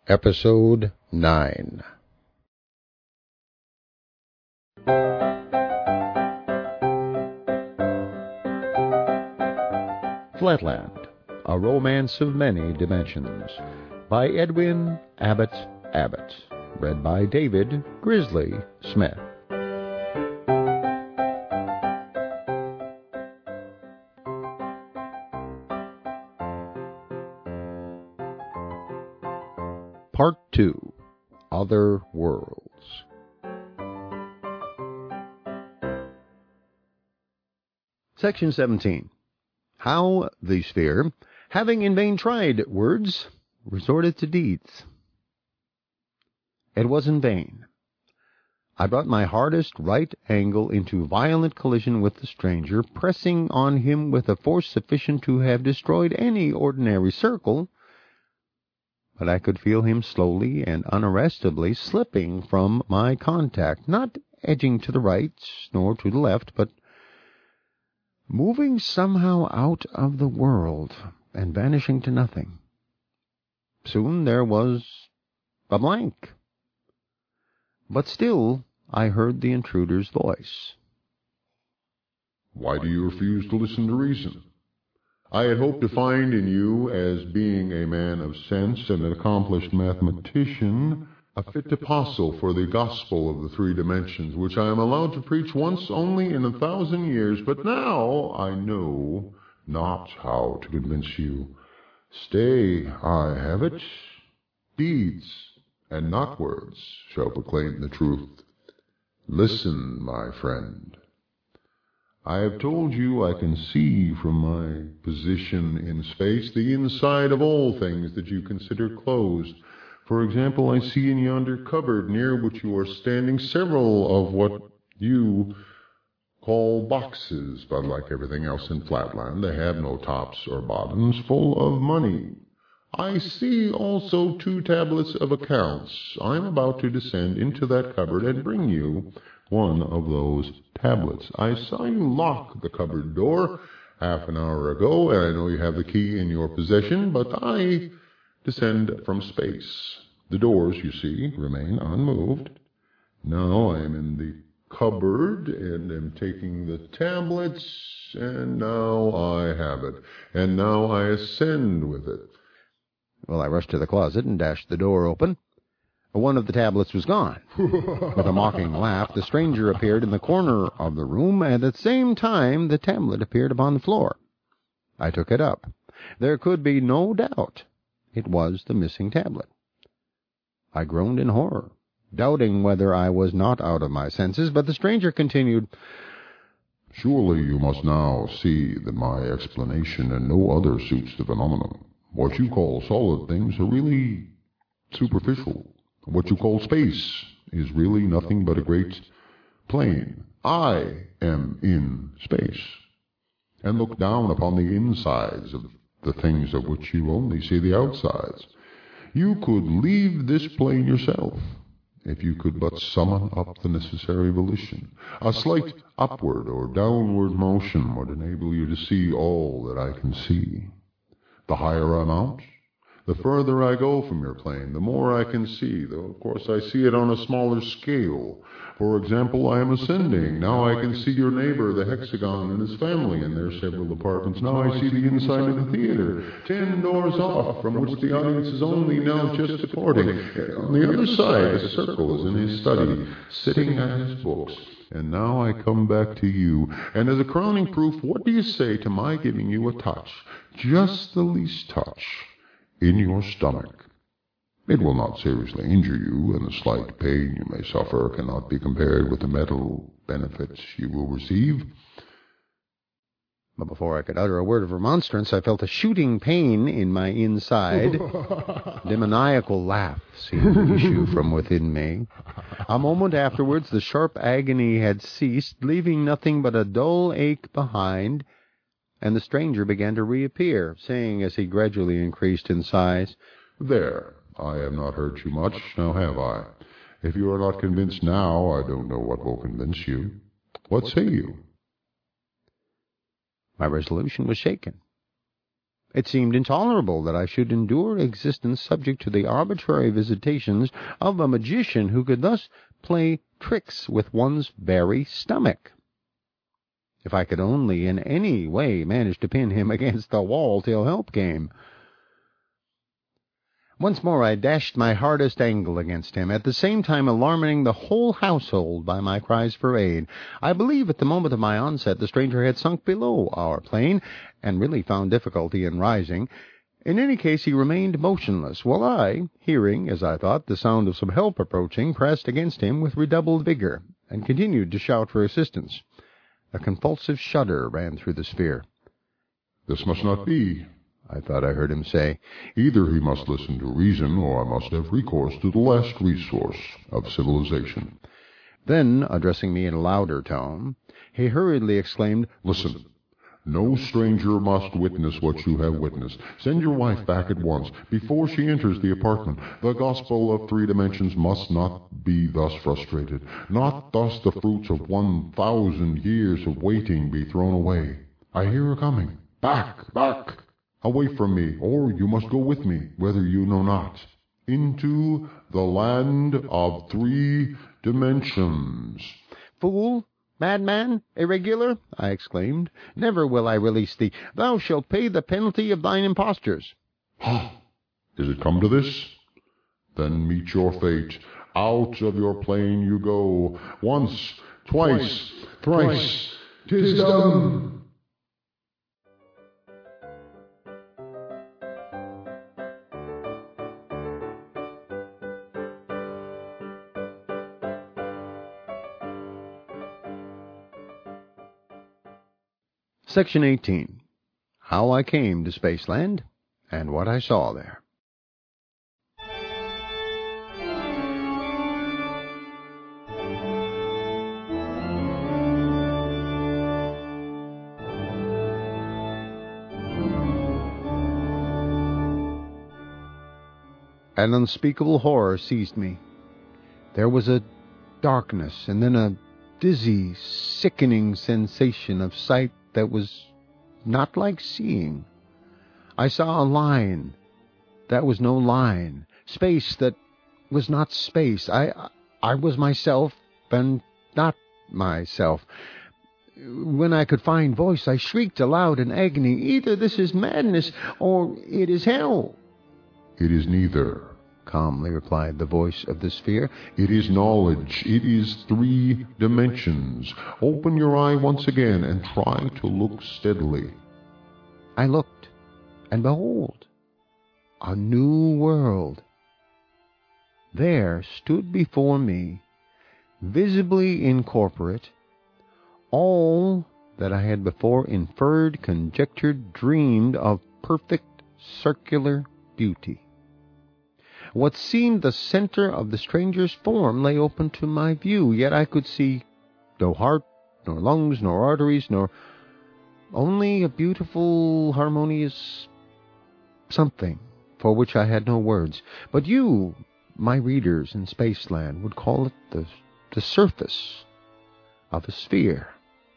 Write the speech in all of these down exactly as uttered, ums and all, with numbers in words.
Episode nine. Flatland, A Romance of Many Dimensions, by Edwin Abbott Abbott, read by David Grizzly Smith. Part two, Other Worlds. Section seventeen. How the sphere, having in vain tried words, resorted to deeds. It was in vain. I brought my hardest right angle into violent collision with the stranger, pressing on him with a force sufficient to have destroyed any ordinary circle, but I could feel him slowly and unarrestably slipping from my contact, not edging to the right nor to the left, but moving somehow out of the world and vanishing to nothing. Soon there was a blank. But still I heard the intruder's voice. Why do you refuse to listen to reason? I had hoped to find in you, as being a man of sense and an accomplished mathematician, a fit apostle for the gospel of the three dimensions, which I am allowed to preach once only in a thousand years. But now I know not how to convince you. Stay, I have it. Deeds, and not words, shall proclaim the truth. Listen, my friend. I have told you I can see from my position in space the inside of all things that you consider closed. For example, I see in yonder cupboard near which you are standing several of what you call boxes, but like everything else in Flatland, they have no tops or bottoms, full of money. I see also two tablets of accounts. I am about to descend into that cupboard and bring you one of those tablets. I saw you lock the cupboard door half an hour ago, and I know you have the key in your possession, but I descend from space. The doors, you see, remain unmoved. Now I am in the cupboard, and am taking the tablets, and now I have it, and now I ascend with it. Well, I rushed to the closet and dashed the door open. One of the tablets was gone. With a mocking laugh, the stranger appeared in the corner of the room, and at the same time the tablet appeared upon the floor. I took it up. There could be no doubt it was the missing tablet. I groaned in horror, doubting whether I was not out of my senses, but the stranger continued, Surely you must now see that my explanation and no other suits the phenomenon. What you call solid things are really superficial. What you call space is really nothing but a great plane. I am in space, and look down upon the insides of the things of which you only see the outsides. You could leave this plane yourself, if you could but summon up the necessary volition. A slight upward or downward motion would enable you to see all that I can see. The higher I mount, the further I go from your plane, the more I can see, though of course I see it on a smaller scale. For example, I am ascending. Now I can see your neighbor, the hexagon, and his family in their several apartments. Now I see the inside of the theater, ten doors off, from which the audience is only now just departing. On the other side, the circle is in his study, sitting at his books. And now I come back to you, and as a crowning proof, what do you say to my giving you a touch, just the least touch, in your stomach? It will not seriously injure you, and the slight pain you may suffer cannot be compared with the mental benefits you will receive. But before I could utter a word of remonstrance, I felt a shooting pain in my inside. A demoniacal laugh seemed to issue from within me. A moment afterwards, the sharp agony had ceased, leaving nothing but a dull ache behind, and the stranger began to reappear, saying as he gradually increased in size, There, I have not hurt you much, now have I? If you are not convinced now, I don't know what will convince you. What say you? My resolution was shaken. It seemed intolerable that I should endure existence subject to the arbitrary visitations of a magician who could thus play tricks with one's very stomach. If I could only in any way manage to pin him against the wall till help came. Once more I dashed my hardest angle against him, at the same time alarming the whole household by my cries for aid. I believe at the moment of my onset the stranger had sunk below our plane, and really found difficulty in rising. In any case he remained motionless, while I, hearing, as I thought, the sound of some help approaching, pressed against him with redoubled vigor, and continued to shout for assistance. A convulsive shudder ran through the sphere. "This must not be," I thought I heard him say. "Either he must listen to reason, or I must have recourse to the last resource of civilization." Then, addressing me in a louder tone, he hurriedly exclaimed, "Listen. No stranger must witness what you have witnessed. Send your wife back at once, before she enters the apartment. The gospel of three dimensions must not be thus frustrated. Not thus the fruits of one thousand years of waiting be thrown away. I hear her coming. Back, back! Away from me, or you must go with me, whether you know not, into the land of three dimensions." "Fool! Madman! Irregular!" I exclaimed. "Never will I release thee. Thou shalt pay the penalty of thine impostures." "Ha! Is it come to this? Then meet your fate. Out of your plane you go. Once, twice, thrice. 'Tis done." Section eighteen. How I Came to Spaceland, and What I Saw There. An unspeakable horror seized me. There was a darkness, and then a dizzy, sickening sensation of sight that was not like seeing. I saw a line that was no line, space that was not space. I, I was myself and not myself. When I could find voice, I shrieked aloud in agony, "Either this is madness, or it is hell." "It is neither," calmly replied the voice of the sphere. "It is knowledge. It is three dimensions. Open your eye once again and try to look steadily." I looked, and behold, a new world. There stood before me, visibly incorporate, all that I had before inferred, conjectured, dreamed of perfect circular beauty. What seemed the center of the stranger's form lay open to my view, yet I could see no heart, nor lungs, nor arteries, nor only a beautiful, harmonious something for which I had no words. But you, my readers in Spaceland, would call it the, the surface of a sphere.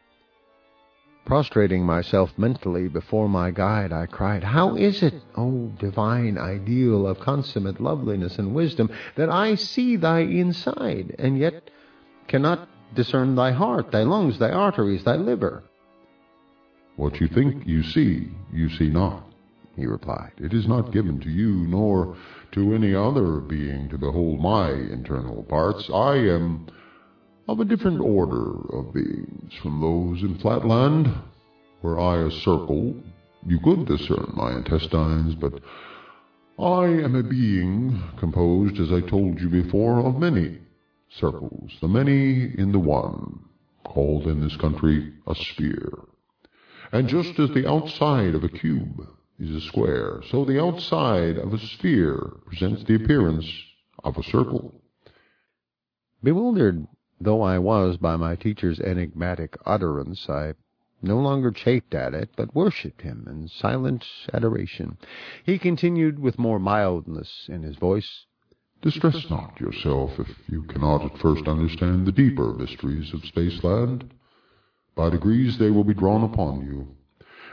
Prostrating myself mentally before my guide, I cried, "How is it, O divine ideal of consummate loveliness and wisdom, that I see thy inside, and yet cannot discern thy heart, thy lungs, thy arteries, thy liver?" "What you think you see, you see not," he replied. "It is not given to you, nor to any other being, to behold my internal parts. I am of a different order of beings from those in Flatland. Were I a circle, you could discern my intestines, but I am a being composed, as I told you before, of many circles, the many in the one, called in this country a sphere. And just as the outside of a cube is a square, so the outside of a sphere presents the appearance of a circle." Bewildered though I was by my teacher's enigmatic utterance, I no longer chafed at it, but worshipped him in silent adoration. He continued with more mildness in his voice, "Distress not yourself if you cannot at first understand the deeper mysteries of Spaceland. By degrees they will be drawn upon you.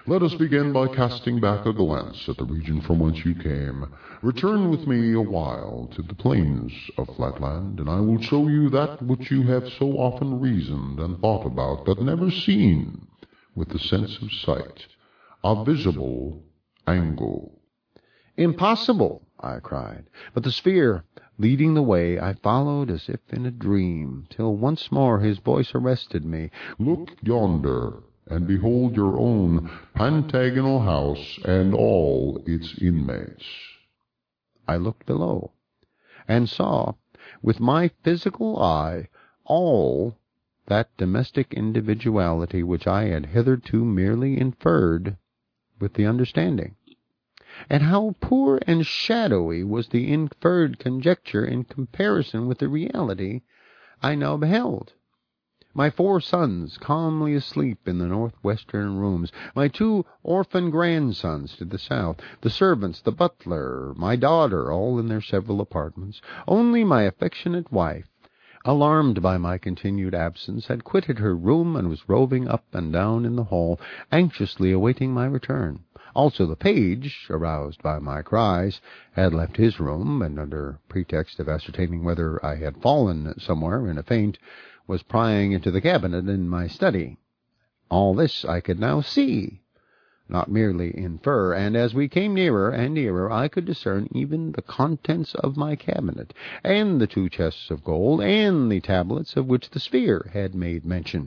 Let us begin by casting back a glance at the region from whence you came. Return with me a while to the plains of Flatland, and I will show you that which you have so often reasoned and thought about, but never seen with the sense of sight, a visible angle. Impossible, I cried. But the sphere, leading the way, I followed as if in a dream, till once more his voice arrested me. Look yonder, and behold your own pentagonal house and all its inmates. I looked below, and saw, with my physical eye, all that domestic individuality which I had hitherto merely inferred with the understanding. And how poor and shadowy was the inferred conjecture in comparison with the reality I now beheld. My four sons calmly asleep in the northwestern rooms, my two orphan grandsons to the south, the servants, the butler, my daughter, all in their several apartments. Only my affectionate wife, alarmed by my continued absence, had quitted her room and was roving up and down in the hall, anxiously awaiting my return. Also the page, aroused by my cries, had left his room, and under pretext of ascertaining whether I had fallen somewhere in a faint, was prying into the cabinet in my study. All this I could now see, not merely infer, and as we came nearer and nearer, I could discern even the contents of my cabinet, and the two chests of gold, and the tablets of which the sphere had made mention.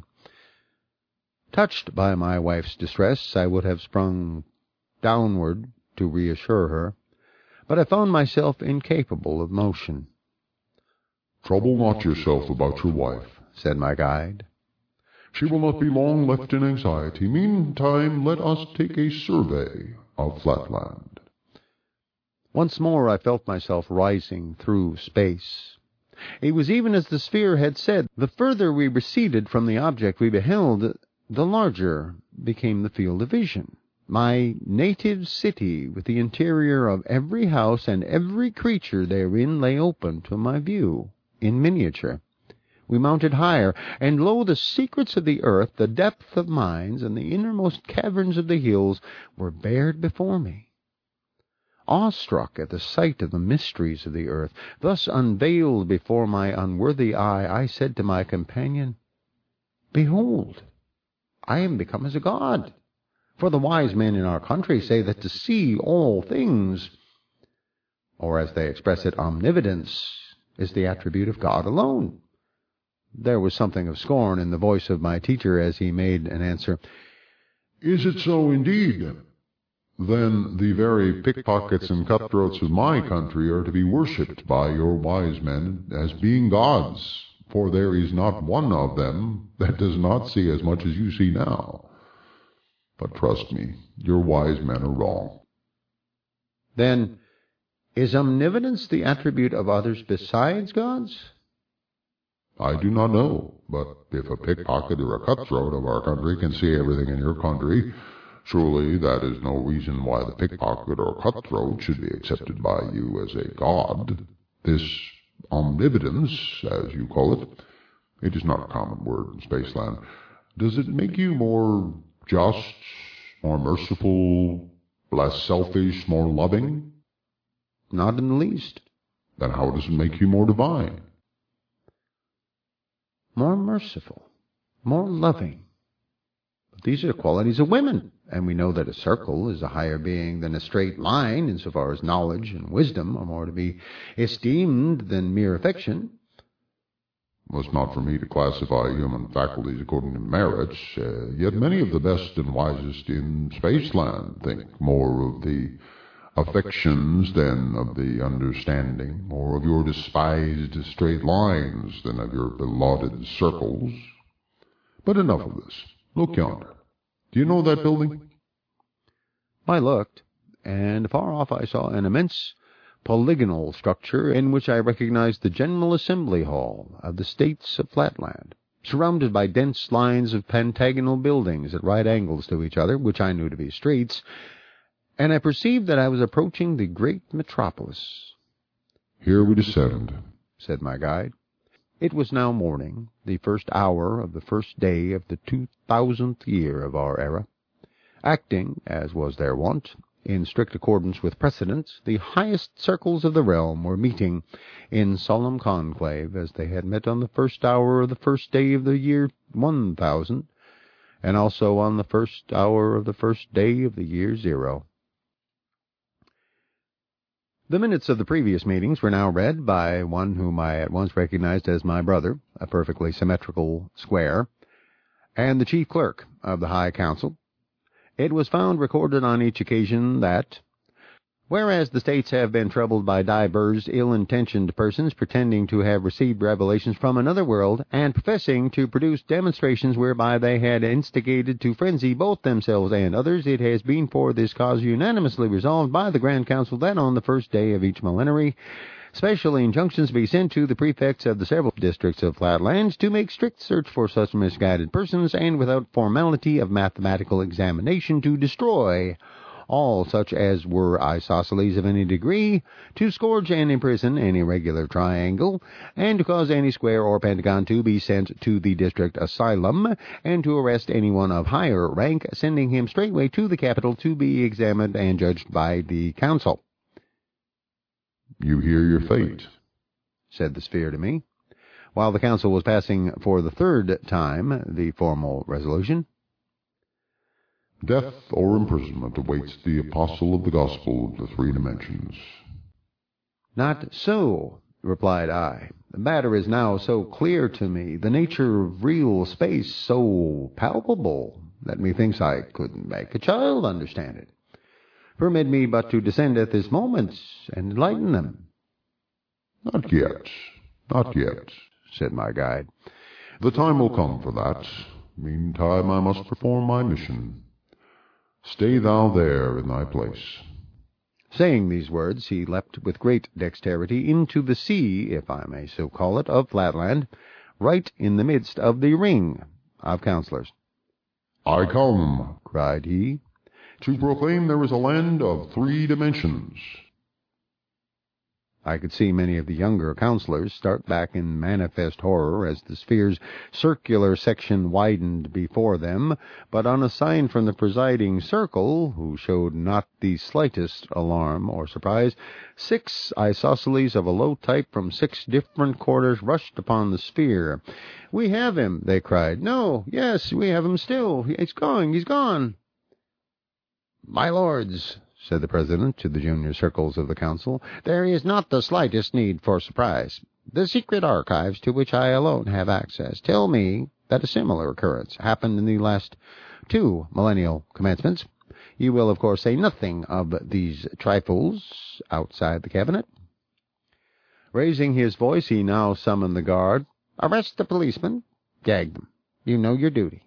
Touched by my wife's distress, I would have sprung downward to reassure her, but I found myself incapable of motion. Trouble not yourself about your wife, said my guide. She will not be long left in anxiety. Meantime, let us take a survey of Flatland. Once more I felt myself rising through space. It was even as the sphere had said. The further we receded from the object we beheld, the larger became the field of vision. My native city, with the interior of every house and every creature therein, lay open to my view, in miniature. We mounted higher, and lo, the secrets of the earth, the depth of mines, and the innermost caverns of the hills were bared before me. Awestruck at the sight of the mysteries of the earth, thus unveiled before my unworthy eye, I said to my companion, Behold, I am become as a god. For the wise men in our country say that to see all things, or as they express it, omnipotence, is the attribute of God alone. There was something of scorn in the voice of my teacher as he made an answer. Is it so indeed? Then the very pickpockets and cutthroats of my country are to be worshipped by your wise men as being gods, for there is not one of them that does not see as much as you see now. But trust me, your wise men are wrong. Then, is omnipotence the attribute of others besides gods? I do not know, but if a pickpocket or a cutthroat of our country can see everything in your country, surely that is no reason why the pickpocket or cutthroat should be accepted by you as a god. This omnipotence, as you call it, it is not a common word in Spaceland. Does it make you more just, more merciful, less selfish, more loving? Not in the least. Then how does it make you more divine? More merciful, more loving. But these are the qualities of women, and we know that a circle is a higher being than a straight line, insofar as knowledge and wisdom are more to be esteemed than mere affection. It was not for me to classify human faculties according to merits, uh, yet many of the best and wisest in Spaceland think more of the affections than of the understanding, more of your despised straight lines than of your belauded circles. But enough of this. Look yonder. Do you know that building? I looked, and far off I saw an immense polygonal structure in which I recognized the General Assembly Hall of the States of Flatland, surrounded by dense lines of pentagonal buildings at right angles to each other, which I knew to be streets, and I perceived that I was approaching the great metropolis. Here we descend, said my guide. It was now morning, the first hour of the first day of the two thousandth year of our era. Acting, as was their wont, in strict accordance with precedents, the highest circles of the realm were meeting in solemn conclave, as they had met on the first hour of the first day of the year one thousand, and also on the first hour of the first day of the year zero. The minutes of the previous meetings were now read by one whom I at once recognized as my brother, a perfectly symmetrical square, and the chief clerk of the High Council. It was found recorded on each occasion that, whereas the states have been troubled by divers ill-intentioned persons pretending to have received revelations from another world, and professing to produce demonstrations whereby they had instigated to frenzy both themselves and others, it has been for this cause unanimously resolved by the Grand Council that on the first day of each millenary, special injunctions be sent to the prefects of the several districts of Flatlands to make strict search for such misguided persons, and without formality of mathematical examination to destroy all such as were isosceles of any degree, to scourge and imprison any regular triangle, and to cause any square or pentagon to be sent to the district asylum, and to arrest anyone of higher rank, sending him straightway to the capital to be examined and judged by the council. "You hear your fate," said the sphere to me, while the council was passing for the third time the formal resolution. "Death or imprisonment awaits the apostle of the gospel of the three dimensions." "Not so," replied I. "The matter is now so clear to me, the nature of real space so palpable, that methinks I couldn't make a child understand it. Permit me but to descend at this moment and enlighten them." "Not yet, not yet," said my guide. "The time will come for that. Meantime I must perform my mission. Stay thou there in thy place." Saying these words, he leapt with great dexterity into the sea, if I may so call it, of Flatland, right in the midst of the ring of councillors. "I come," cried he, "to proclaim there is a land of three dimensions." I could see many of the younger councillors start back in manifest horror as the sphere's circular section widened before them, but on a sign from the presiding circle, who showed not the slightest alarm or surprise, six isosceles of a low type from six different quarters rushed upon the sphere. "We have him!" they cried. "No, yes, we have him still. He's going, he's gone." "My lords," said the President to the junior circles of the Council, "there is not the slightest need for surprise. The secret archives, to which I alone have access, tell me that a similar occurrence happened in the last two millennial commencements. You will, of course, say nothing of these trifles outside the cabinet." Raising his voice, he now summoned the guard. "Arrest the policemen. Gag them. You know your duty."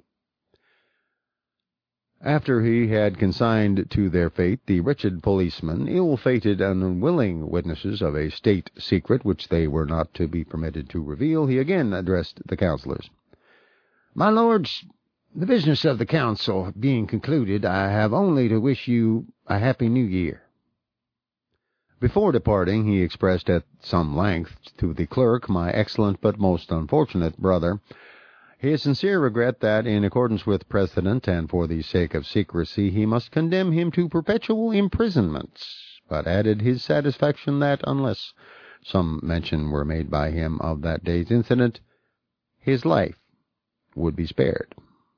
After he had consigned to their fate the wretched policemen, ill-fated and unwilling witnesses of a state secret which they were not to be permitted to reveal, he again addressed the councillors. "My lords, the business of the council being concluded, I have only to wish you a happy new year." Before departing, he expressed at some length to the clerk, my excellent but most unfortunate brother, his sincere regret that, in accordance with precedent and for the sake of secrecy, he must condemn him to perpetual imprisonment, but added his satisfaction that, unless some mention were made by him of that day's incident, his life would be spared.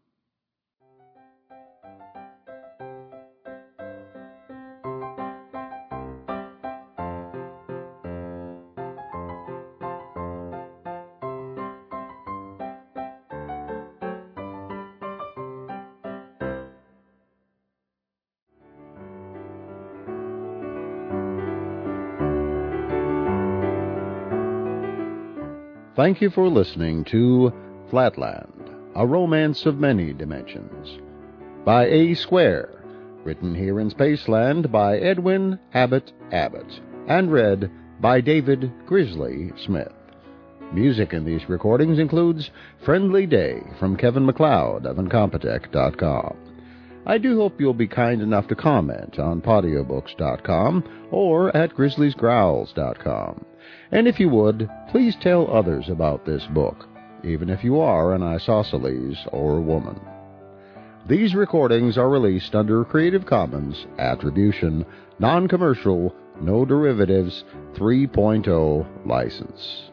Thank you for listening to Flatland, A Romance of Many Dimensions, by A. Square, written here in Spaceland by Edwin Abbott Abbott, and read by David Grizzly Smith. Music in these recordings includes Friendly Day from Kevin MacLeod of Incompetech dot com. I do hope you'll be kind enough to comment on Podiobooks dot com or at Grizzlies Growls dot com. And if you would, please tell others about this book, even if you are an isosceles or woman. These recordings are released under Creative Commons Attribution, Non-Commercial, No Derivatives three point oh license.